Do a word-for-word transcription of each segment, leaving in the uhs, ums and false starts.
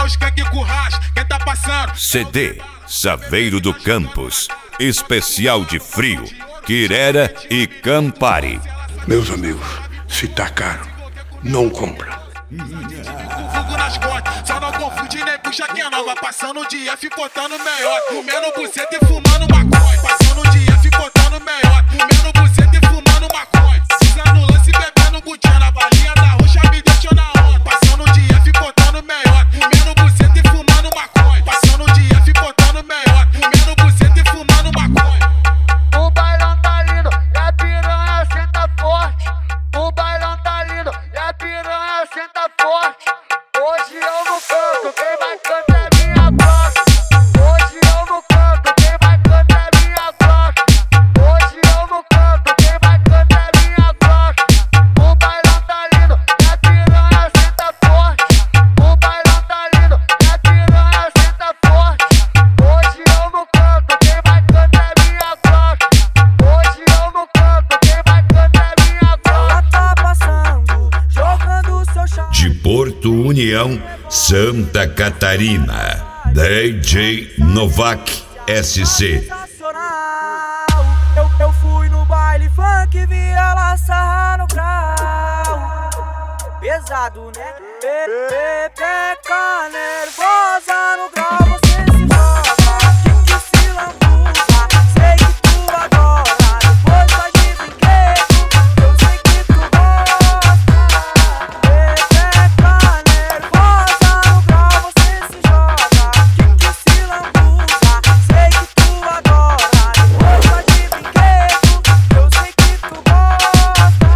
skunk com racha, quem tá passando? C D Saveiro do Campos, especial de frio, Quirera e Campari. Meus amigos, se tá caro, não compra. Fogo nas costas, só não confunde nem puxa que é nova. Passando o dia, ficotando melhor. Comendo buceta e fumando maconha. Passando o dia, ficotando melhor. Comendo buceta e fumando maconha. Cisa no lance, bebendo butina. A balinha da roxa me deixou na onda. Passando o dia, ficotando melhor. Comendo buceta e fumando maconha. Passando o dia, ficotando melhor. Comendo buceta e fumando maconha. O bailão tá lindo e a piranha senta forte. O bailão tá lindo e a piranha senta forte. Hoje eu no canto, quem vai cantar é minha bloca. Hoje eu no canto, quem vai cantar é minha bloca. Hoje eu no canto, quem vai cantar é minha bloca. O bailão tá lindo e a piranha senta forte. O bailão tá lindo e a piranha senta forte. Hoje eu no canto, quem vai cantar é minha bloca. Hoje eu no canto, quem vai cantar é minha bloca. Ela tá passando, jogando seu chão. De Porto União, Santa Catarina, D J Novak S C. Sensacional. Eu, eu fui no baile funk, vi ela sarrar no grau. Pesado, né? Pepeca nervosa no grau, você se joga, que se lambuza. Sei que tu adora, depois vai de brinquedo. Eu sei que tu gosta. Pepeca nervosa no grau, você se joga, que se lambuza. Sei que tu adora, depois vai de brinquedo. Eu sei que tu gosta.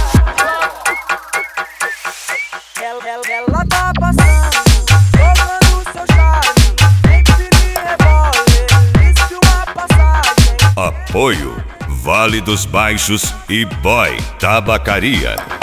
Ela, ela, ela tá passando, jogando seu charme, entre me revole, isso uma passagem. Apoio Vale dos Baixos e Boy Tabacaria.